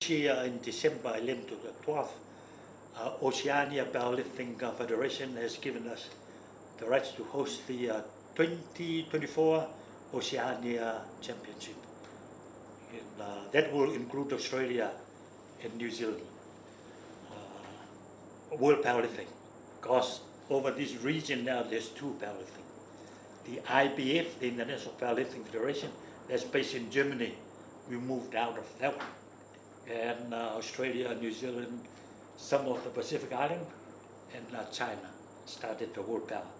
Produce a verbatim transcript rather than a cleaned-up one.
year in December eleventh to the twelfth, uh, Oceania Powerlifting uh, Federation has given us the rights to host the uh, twenty twenty-four Oceania Championship. And, uh, that will include Australia and New Zealand. Uh, World Powerlifting, because over this region now there's two powerlifting. The I B F, the International Powerlifting Federation, that's based in Germany. We moved out of that one. And uh, Australia, New Zealand, some of the Pacific Island, and uh, China started the World Power.